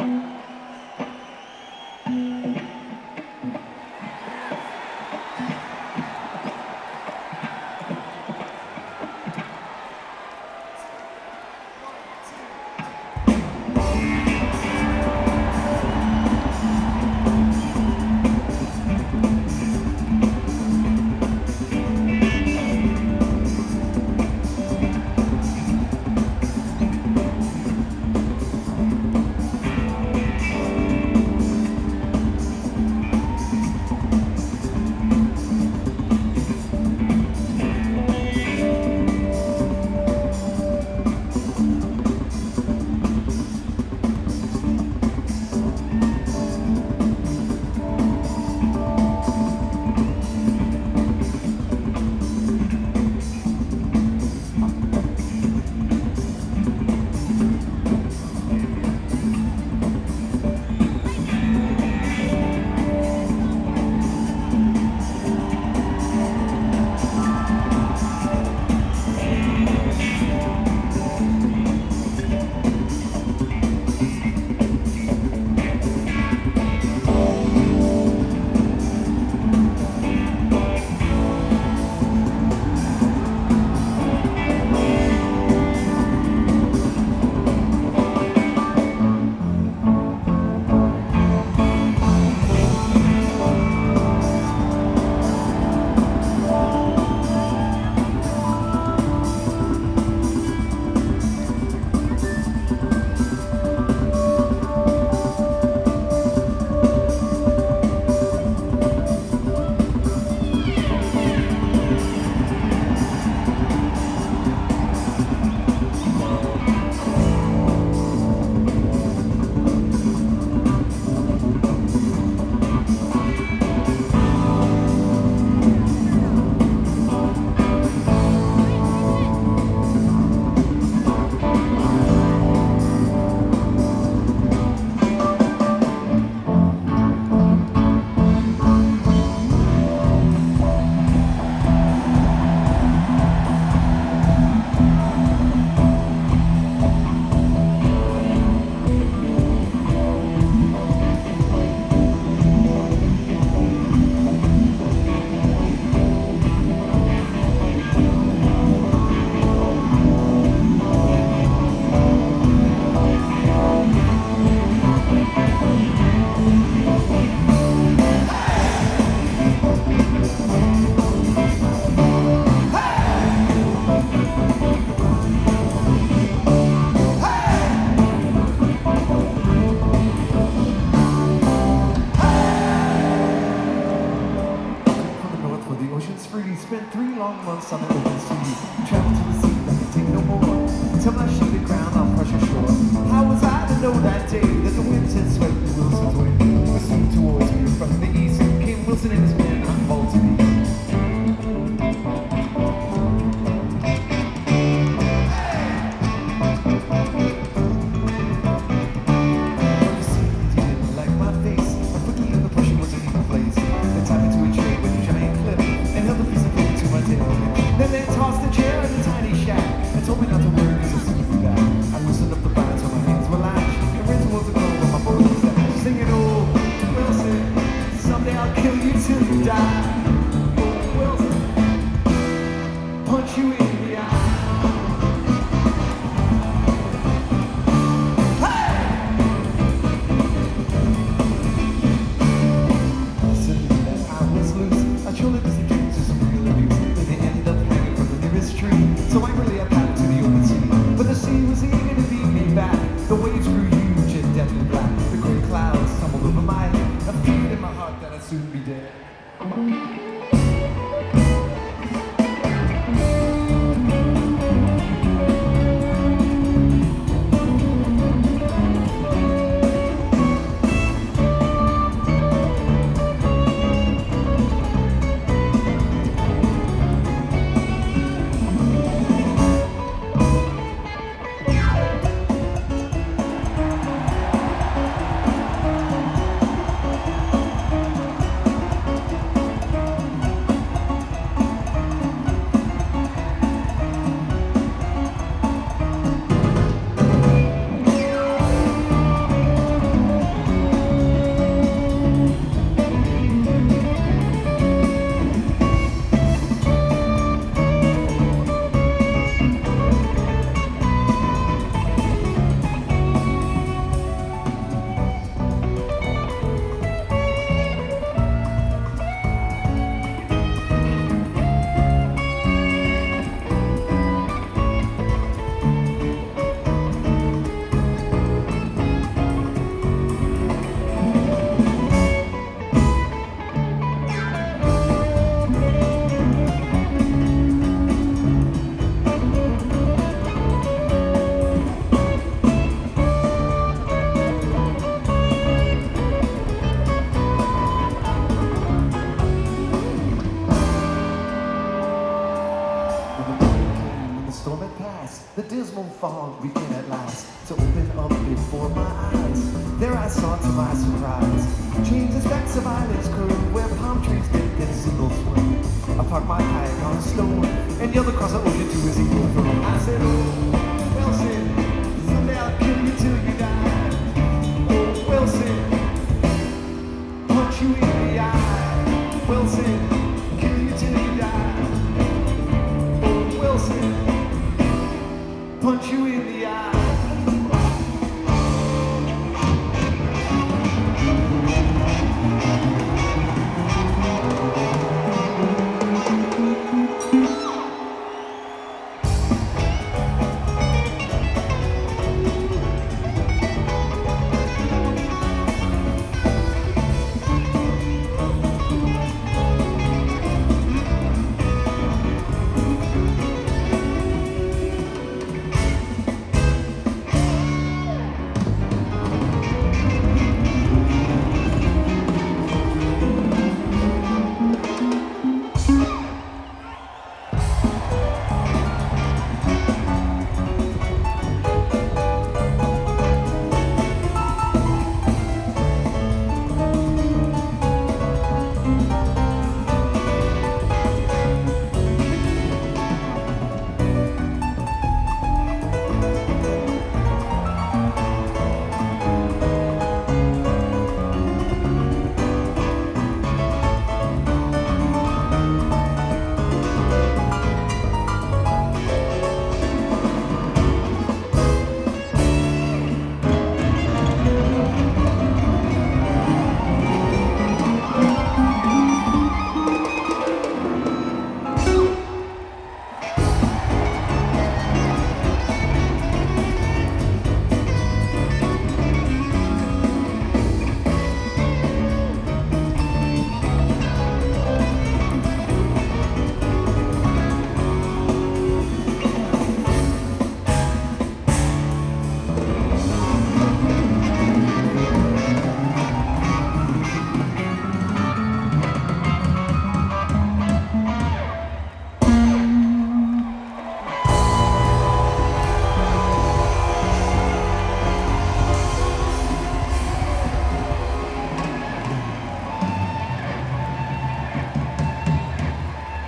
Spent 3 long months on the open sea. Traveled to the sea that could take no more. Till my sheeted ground on pressure shore. How was I to know that day that the winds had swept the Wilson's way? The sea towards me from the east came Wilson and his men on Baltimore. Then they tossed a chair in a tiny shack and told me not to worry because I'll see you back. I loosened up the bands when my hands were latched and rinse was the goal when my boat was dashed. Singing, oh, Wilson, someday I'll kill you till you die. Oh, Wilson, punch you in the eye. Hey! Suddenly that I was loose. I truly was the dreams of some real abuse. So angrily I paddled to the open sea, but the sea was eager to beat me back. The waves grew huge and deathly black. The grey clouds tumbled over my head. I feared in my heart that I'd soon be dead. past, the dismal fog began at last to open up before my eyes. There I saw, to my surprise, chains and specks of islands curved where palm trees dipped in a single swim. I parked my kayak on a stone and yelled across the ocean to his eagle throne. I said, oh, Wilson, someday I'll kill you till you die. Oh, Wilson, punch you in the eye. Wilson, kill you till you die. Oh, Wilson, punch you in the eye.